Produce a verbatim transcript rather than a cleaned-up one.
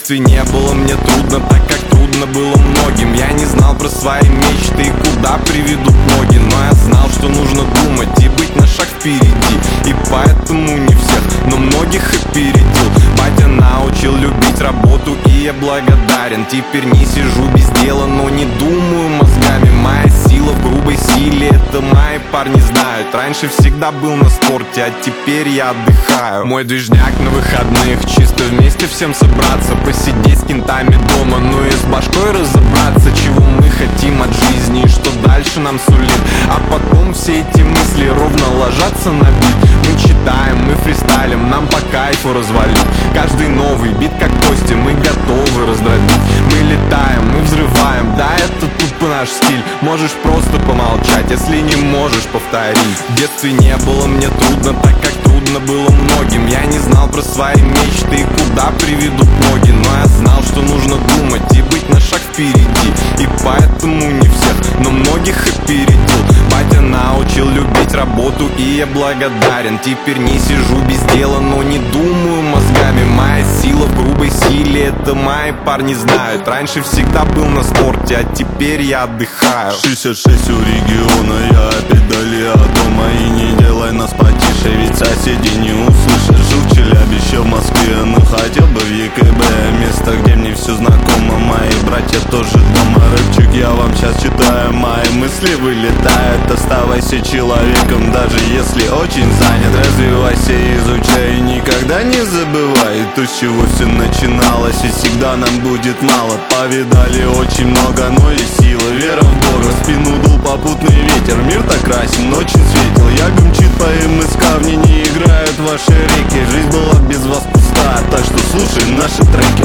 детстве не было мне трудно, так как трудно было многим. Я не знал про свои мечты и куда приведут ноги, но я знал, что нужно думать и быть на шаг впереди. И поэтому не всех, но многих опередил. Батя научил любить работу, и я благодарен. Теперь не сижу без дела, но не думаю мозгами. Моя сила в грубой силе, это мои парни знают. Раньше всегда был на спорте, а теперь я отдыхаю. Мой движняк на выходных, чисто вместе всем собраться, посидеть с кентами дома, ну и с башкой разобраться, чего мы хотим от жизни и что дальше нам сулит. А потом все эти мысли ровно ложатся на бит. Мы читаем, мы фристайлим, нам по кайфу развалить. Каждый новый бит как кости, мы готовы раздробить. Мы летаем, мы взрываем, да, это тупо наш стиль. Можешь просто помолчать, если не можешь, повторить. В детстве не было мне трудно, так как трудно было многим. Я не знал про свои мечты и куда приведут ноги, но я знал, что нужно думать и быть на шаг впереди. И поэтому не всех, но многих опередил. Батя научил любить работу, и я благодарен. Теперь не сижу без дела, но не думаю мозгами. Моя сила в грубой силе, это мои парни знают. Раньше всегда был на спорте, а теперь я отдыхаю. шестьдесят шесть у региона, я опять вдали от дома. И не делай нас потише, ведь соседи не услышат. Жил в Челябище, в Москве, но хотел бы в ЕКБ, место, где мне все знакомо. Мои братья тоже дома. Рэпчик я вам сейчас читаю, мои мысли вылетают. Оставайся человеком, даже если очень занят. Развивайся, изучай, никогда не забывай то, с чего все начиналось, и всегда нам будет мало. Повидали очень много, но и сила, вера в Бога. В спину дул попутный ветер, мир так красен, очень светел. Яга мчит по МСК, в ней не играют ваши реки. Жизнь была без вас пуста, так что слушай наши треки.